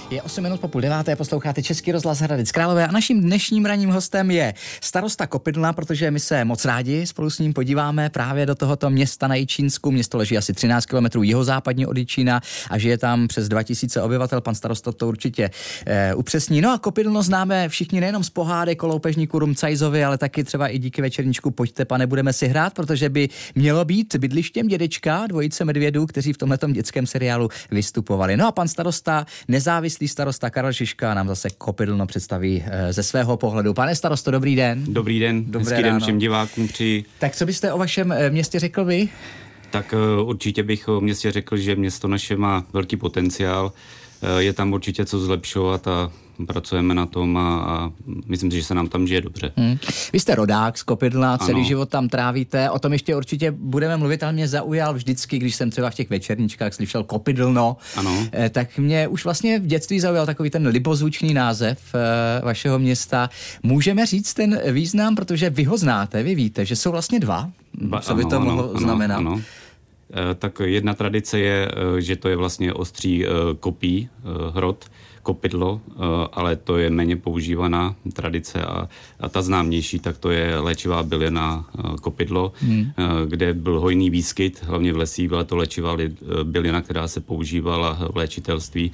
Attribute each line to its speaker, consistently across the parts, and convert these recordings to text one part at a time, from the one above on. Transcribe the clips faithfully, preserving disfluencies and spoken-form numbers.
Speaker 1: Je osm minut po půl deváté, posloucháte Český rozhlas Hradec Králové a naším dnešním ranním hostem je starosta Kopydlna, protože my se moc rádi spolu s ním podíváme právě do tohoto města na Jičínsku. Město leží asi třináct kilometrů jihozápadně od Jičína a žije tam přes dva tisíce obyvatel. Pan starosta to určitě e, upřesní. No a Kopydlno známe všichni nejenom z pohádek o loupežníku Rumcajzovi, ale taky třeba i díky večerníčku Pojďte, pane, budeme si hrát, protože by mělo být bydlištěm dědečka dvojice medvědů, kteří v tomhletom dětském seriálu vystupovali. No a pan starosta, nezávislý starosta Karel Žižka, nám zase Kopydlno představí e, ze svého pohledu. Pane starosto, dobrý den.
Speaker 2: Dobrý den,
Speaker 1: Dobré
Speaker 2: hezký
Speaker 1: ráno.
Speaker 2: Den všem divákům při...
Speaker 1: Tak co byste o vašem e, městě řekl vy?
Speaker 2: Tak e, určitě bych o městě řekl, že město naše má velký potenciál. E, je tam určitě co zlepšovat a pracujeme na tom a, a myslím si, že se nám tam žije dobře.
Speaker 1: Hmm. Vy jste rodák z Kopydlna, celý
Speaker 2: Ano.
Speaker 1: život tam trávíte, o tom ještě určitě budeme mluvit, ale mě zaujal vždycky, když jsem třeba v těch večerníčkách slyšel Kopydlno,
Speaker 2: Ano.
Speaker 1: eh, tak mě už vlastně v dětství zaujal takový ten libozvučný název eh, vašeho města. Můžeme říct ten význam, protože vy ho znáte, vy víte, že jsou vlastně dva,
Speaker 2: Ba,
Speaker 1: co by
Speaker 2: ano,
Speaker 1: to mohlo
Speaker 2: ano,
Speaker 1: znamenat?
Speaker 2: Ano, ano. E, tak jedna tradice je, e, že to je vlastně ostří e, kopí, e, hrot, kopydlo, e, ale to je méně používaná tradice a, a ta známější, tak to je léčivá bylina e, kopydlo, hmm. e, kde byl hojný výskyt, hlavně v lesích, byla to léčivá li, e, bylina, která se používala v léčitelství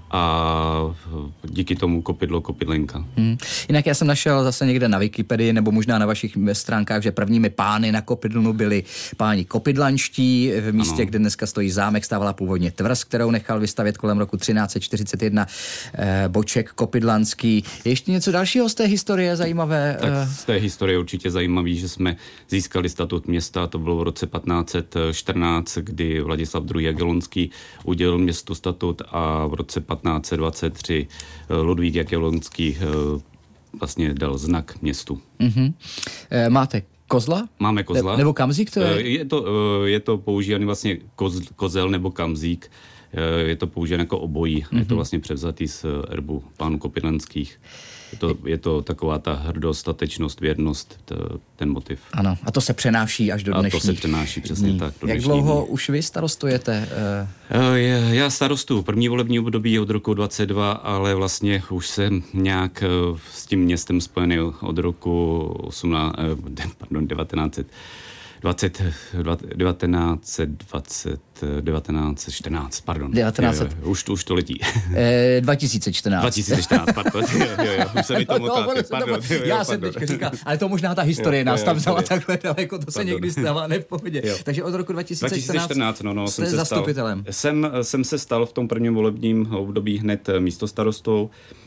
Speaker 2: a díky tomu kopydlo, kopydlenka.
Speaker 1: Hmm. Jinak já jsem našel zase někde na Wikipedii nebo možná na vašich stránkách, že prvními pány na Kopydlnu byli páni kopydlanští. V místě, ano. kde dneska stojí zámek, stávala původně tvrz, kterou nechal vystavět kolem roku třináct set čtyřicet jedna eh, Boček kopydlanský. Je ještě něco dalšího z té historie zajímavé?
Speaker 2: Tak z té historie určitě zajímavý, že jsme získali statut města, to bylo v roce patnáct set čtrnáct, kdy Vladislav druhý. Jagellonský udělil městu statut a v roce patnáct set dvacet tři Ludvík Jagellonský vlastně dal znak městu.
Speaker 1: Mm-hmm. E, máte kozla?
Speaker 2: Máme kozla.
Speaker 1: Ne, nebo kamzík? To je...
Speaker 2: Je to, je to používaný vlastně koz, kozel nebo kamzík. Je to používané jako obojí. Mm-hmm. Je to vlastně převzatý z erbu pánů kopydlenských. Je to, je to taková ta hrdost, statečnost, věrnost, t, ten motiv.
Speaker 1: Ano, a to se přenáší až do dnešních.
Speaker 2: A to se přenáší přesně
Speaker 1: dní.
Speaker 2: tak. Do
Speaker 1: Jak dlouho dní. Už vy starostujete?
Speaker 2: Uh... Já starostuju první volební období od roku dvacet dva, ale vlastně už jsem nějak s tím městem spojený od roku osmnáct, pardon, devatenáct set dvacet, devatenáct dvacet, devatenáct set čtrnáct, pardon.
Speaker 1: devatenáct set...
Speaker 2: Jo, jo, už, už to letí.
Speaker 1: E, dva tisíce čtrnáct.
Speaker 2: dva tisíce čtrnáct, pardon. Jo, jo, jo, už se mi to motá. Pardon, jo, jo,
Speaker 1: Já
Speaker 2: pardon.
Speaker 1: jsem teďka říkal, ale to možná ta historie jo, nás jo, tam vzala takhle daleko, to se pardon. Někdy stává, ne v pohodě. Jo. Takže od roku dva tisíce čtrnáct
Speaker 2: no, no,
Speaker 1: jste
Speaker 2: jsem se
Speaker 1: zastupitelem.
Speaker 2: Stal, jsem, jsem se stal v tom prvním volebním období hned místostarostou.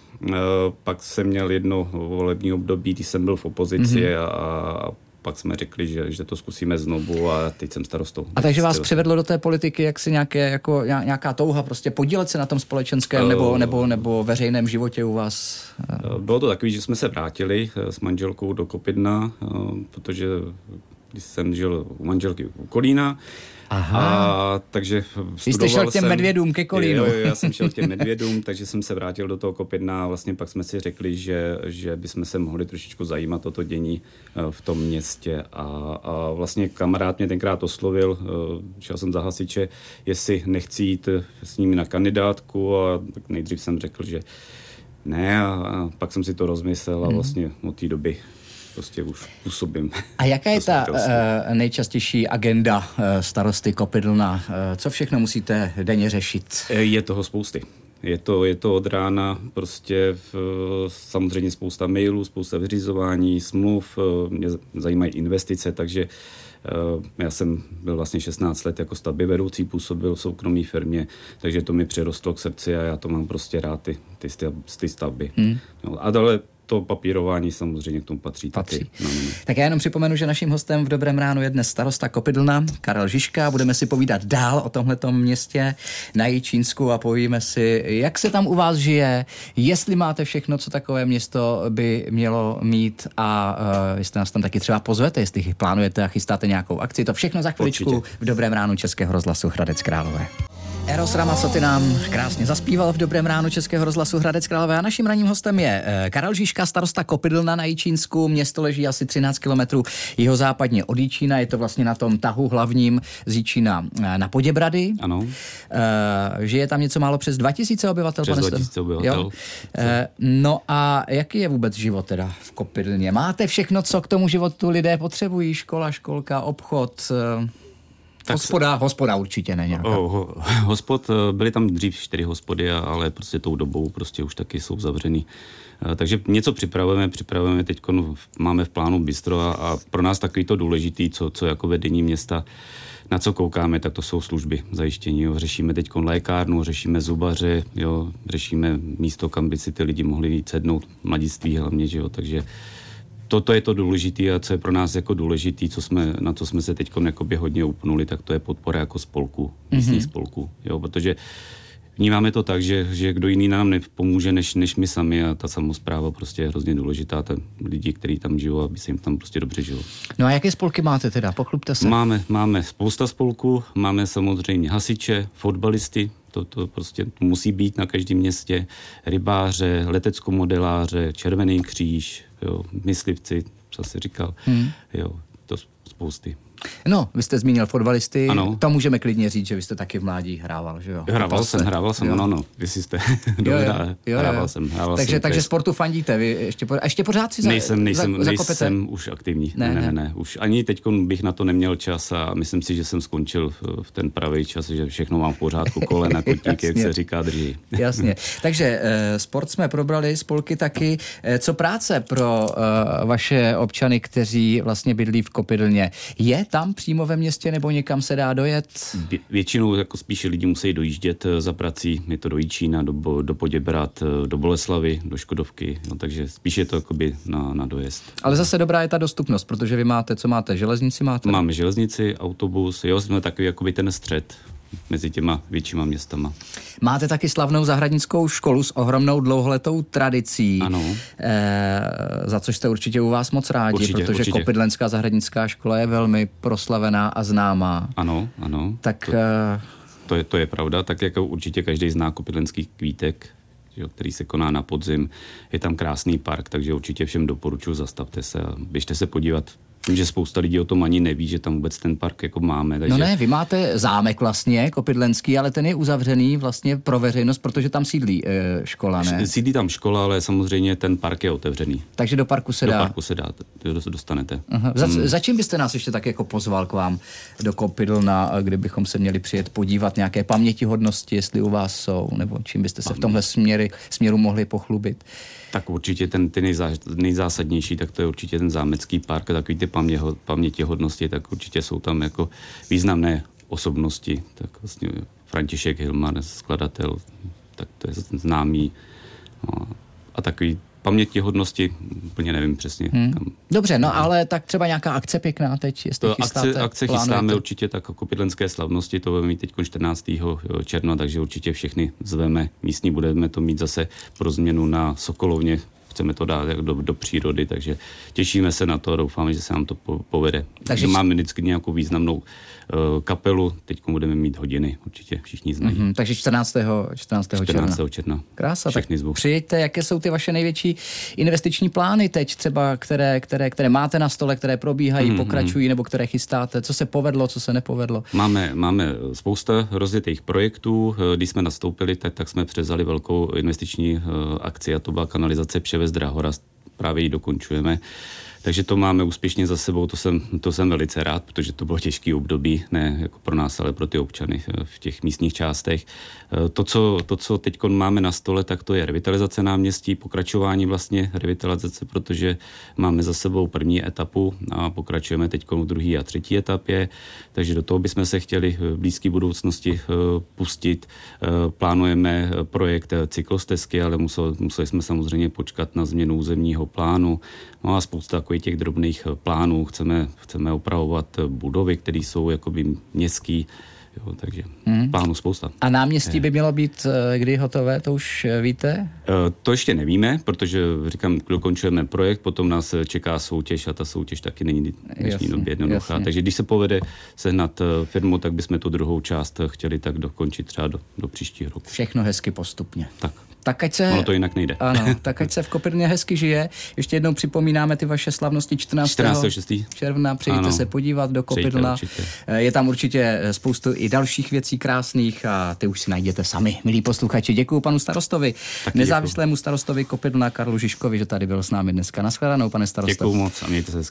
Speaker 2: Pak jsem měl jedno volební období, když jsem byl v opozici mm-hmm. a pak jsme řekli, že, že to zkusíme znovu a teď jsem starostou.
Speaker 1: A takže vás přivedlo do té politiky jaksi nějaké, jako, nějaká touha prostě podílet se na tom společenském uh, nebo, nebo, nebo veřejném životě u vás?
Speaker 2: Bylo to takový, že jsme se vrátili s manželkou do Kopydna, protože když jsem žil u manželky u Kolína.
Speaker 1: Aha.
Speaker 2: A takže studoval
Speaker 1: Vy jste šel k těm
Speaker 2: jsem,
Speaker 1: medvědům ke Kolínu.
Speaker 2: Jo, jo, já jsem šel k těm medvědům, takže jsem se vrátil do toho Kopydna a vlastně pak jsme si řekli, že, že bychom se mohli trošičku zajímat o to dění v tom městě a, a vlastně kamarád mě tenkrát oslovil, šel jsem za hasiče, jestli nechci jít s nimi na kandidátku a tak nejdřív jsem řekl, že ne a, a pak jsem si to rozmyslel a vlastně od té doby prostě už působím.
Speaker 1: A jaká je ta uh, nejčastější agenda uh, starosty Kopydlna? Uh, co všechno musíte denně řešit?
Speaker 2: Je toho spousty. Je to, je to od rána prostě v, samozřejmě spousta mailů, spousta vyřizování, smluv, mě zajímají investice, takže uh, já jsem byl vlastně šestnáct let jako stavbyvedoucí, působil v soukromé firmě, takže to mi přirostlo k srdci a já to mám prostě rád, ty, ty, ty stavby. Hmm. No, a dále to papírování samozřejmě k tomu patří.
Speaker 1: patří.
Speaker 2: Taky. No, no, no.
Speaker 1: Tak já jenom připomenu, že naším hostem v Dobrém ránu je dnes starosta Kopydlna Karel Žižka. Budeme si povídat dál o tomhletom městě na Jičínsku a povíme si, jak se tam u vás žije, jestli máte všechno, co takové město by mělo mít a uh, jestli nás tam taky třeba pozvete, jestli plánujete a chystáte nějakou akci. To všechno za chviličku v Dobrém ránu Českého rozhlasu Hradec Králové. Eros Ramazzotti nám krásně zaspíval v Dobrém ránu Českého rozhlasu Hradec Králové a naším ranním hostem je Karel Žižka, starosta Kopydlna na Jičínsku. Město leží asi třináct kilometrů jihozápadně od Jičína, je to vlastně na tom tahu hlavním z Jičína na Poděbrady.
Speaker 2: Ano. Uh,
Speaker 1: žije tam něco málo přes dva tisíce obyvatel.
Speaker 2: Přes dva tisíce obyvatel.
Speaker 1: Uh, no a jaký je vůbec život teda v Kopydlně? Máte všechno, co k tomu životu lidé potřebují? Škola, školka, obchod... Uh, Tak hospoda, hospoda určitě ne nějaká.
Speaker 2: Oh, ho, hospod, byly tam dřív čtyři hospody, ale prostě tou dobou prostě už taky jsou zavřený. Takže něco připravujeme, připravujeme teď, máme v plánu bistro a, a pro nás takový to důležitý, co, co jako vedení města, na co koukáme, tak to jsou služby zajištění. Jo. Řešíme teď lékárnu, řešíme zubaře, jo, řešíme místo, kam by si ty lidi mohli víc sednout, mladiství hlavně, že jo, takže toto je to důležité a co je pro nás jako důležitý, co jsme, na co jsme se teď hodně upnuli, tak to je podpora jako spolku, místních mm-hmm. spolků. Jo, protože vnímáme to tak, že, že kdo jiný nám nepomůže než, než my sami a ta samospráva prostě je hrozně důležitá. Ta lidi, kteří tam žijou, aby se jim tam prostě dobře žilo.
Speaker 1: No a jaké spolky máte teda? Pochlubte se.
Speaker 2: Máme, máme spousta spolků, máme samozřejmě hasiče, fotbalisty, to, to prostě musí být na každém městě, rybáře, leteckomodeláře, Červený kříž, jo, myslivci, co jsi říkal, hmm. jo, to spousty.
Speaker 1: No, vy jste zmínil fotbalisty,
Speaker 2: ano.
Speaker 1: To můžeme klidně říct, že vy jste taky v mládí hrával, že jo?
Speaker 2: Hrával jsem, hrával jsem, no, no, vy jste dobrá, hrával jsem, hrával
Speaker 1: takže,
Speaker 2: jsem.
Speaker 1: Takže sportu fandíte, vy ještě, a ještě pořád si za,
Speaker 2: nejsem, nejsem,
Speaker 1: za,
Speaker 2: nejsem už aktivní, ne ne, ne, ne, už ani teď bych na to neměl čas a myslím si, že jsem skončil v ten pravý čas, že všechno mám v pořádku, kolena, kotíky, jak se říká, drží.
Speaker 1: Jasně, takže uh, sport jsme probrali, spolky taky. Uh, co práce pro uh, vaše občany, kteří vlastně bydlí v Kopydlně? Je tam přímo ve městě nebo někam se dá dojet?
Speaker 2: Většinou jako spíše lidi musí dojíždět za prací, je to do Jičína, do, do Poděbrad, do Boleslavy, do Škodovky, no, takže spíše je to jakoby na, na dojezd.
Speaker 1: Ale zase dobrá je ta dostupnost, protože vy máte, co máte, železnici máte?
Speaker 2: Máme železnici, autobus, jo, jsme takový jakoby ten střed mezi těma většíma městama.
Speaker 1: Máte taky slavnou zahradnickou školu s ohromnou dlouholetou tradicí.
Speaker 2: Ano.
Speaker 1: E, za což jste určitě u vás moc rádi,
Speaker 2: určitě,
Speaker 1: protože
Speaker 2: určitě.
Speaker 1: Kopydlenská zahradnická škola je velmi proslavená a známá.
Speaker 2: Ano, ano.
Speaker 1: Tak...
Speaker 2: To, to, je, to je pravda, tak jako určitě každý zná Kopydlenský kvítek, který se koná na podzim. Je tam krásný park, takže určitě všem doporučuji, zastavte se a běžte se podívat. Vím, že spousta lidí o tom ani neví, že tam vůbec ten park jako máme. Takže...
Speaker 1: No ne, vy máte zámek vlastně, Kopydlenský, ale ten je uzavřený vlastně pro veřejnost, protože tam sídlí e, škola, ne?
Speaker 2: Sídlí tam škola, ale samozřejmě ten park je otevřený.
Speaker 1: Takže do parku se
Speaker 2: do
Speaker 1: dá?
Speaker 2: Do parku se dá, dostanete.
Speaker 1: Aha. Za, hmm. za čím byste nás ještě tak jako pozval k vám do Kopydlna, kdybychom se měli přijet podívat, nějaké pamětihodnosti, jestli u vás jsou, nebo čím byste se Paměť. v tomhle směry, směru mohli pochlubit?
Speaker 2: Tak určitě ten ty nejzá, nejzásadnější, tak to je určitě ten zámecký park a takový ty paměho, pamětihodnosti, tak určitě jsou tam jako významné osobnosti. Tak vlastně František Hilmar, skladatel, tak to je známý. No, a takový pamětihodnosti, úplně nevím přesně. Hmm. Kam.
Speaker 1: Dobře, no ale tak třeba nějaká akce pěkná teď, jestli
Speaker 2: to
Speaker 1: chystáte,
Speaker 2: akce, akce chystáme určitě tak Kopydlenské slavnosti, to budeme mít teď čtrnáctého června, takže určitě všechny zveme. Místní budeme to mít zase pro změnu na Sokolovně, chceme to dát do, do přírody, takže těšíme se na to a doufáme, že se nám to po, povede. Takže máme vždycky nějakou významnou uh, kapelu, teď budeme mít hodiny, určitě všichni znají.
Speaker 1: Mm-hmm, takže čtrnáctého června. Krása,
Speaker 2: všechny zvuk.
Speaker 1: Přijďte, jaké jsou ty vaše největší investiční plány teď třeba, které, které, které máte na stole, které probíhají, mm-hmm. pokračují nebo které chystáte, co se povedlo, co se nepovedlo?
Speaker 2: Máme, máme spousta rozjetých projektů, když jsme nastoupili, tak, tak jsme převzali velkou investiční uh, akci a to byla kanalizace Převez Drahora, právě ji dokončujeme. Takže to máme úspěšně za sebou, to jsem, to jsem velice rád, protože to bylo těžký období, ne jako pro nás, ale pro ty občany v těch místních částech. To, co, to, co teď máme na stole, tak to je revitalizace náměstí, pokračování vlastně revitalizace, protože máme za sebou první etapu a pokračujeme teď v druhé a třetí etapě, takže do toho bychom se chtěli v blízké budoucnosti pustit. Plánujeme projekt cyklostezky, ale museli, museli jsme samozřejmě počkat na změnu územního plánu. No a spousta takových těch drobných plánů. Chceme, chceme opravovat budovy, které jsou jakoby městský, Jo, takže hmm. plánu spousta.
Speaker 1: A náměstí by mělo být kdy hotové, to už víte?
Speaker 2: To ještě nevíme, protože říkám, dokončujeme projekt, potom nás čeká soutěž a ta soutěž taky není v dnešní době jednoduchá. Takže když se povede sehnat firmu, tak bychom tu druhou část chtěli tak dokončit třeba do, do příštího roku.
Speaker 1: Všechno hezky postupně.
Speaker 2: Tak.
Speaker 1: Tak ať se,
Speaker 2: ono to jinak nejde.
Speaker 1: Ano, tak ať se v Kopidlně hezky žije. Ještě jednou připomínáme ty vaše slavnosti čtrnáctého června. Přijďte se podívat do Kopidlna. Je tam určitě spoustu i dalších věcí krásných a ty už si najděte sami. Milí posluchači, děkuju panu starostovi, taky nezávislému děkuju. Starostovi Kopidlna Karlu Žižkovi, že tady byl s námi dneska. Naschledanou, pane starosto.
Speaker 2: Děkuju moc a mějte se hezky.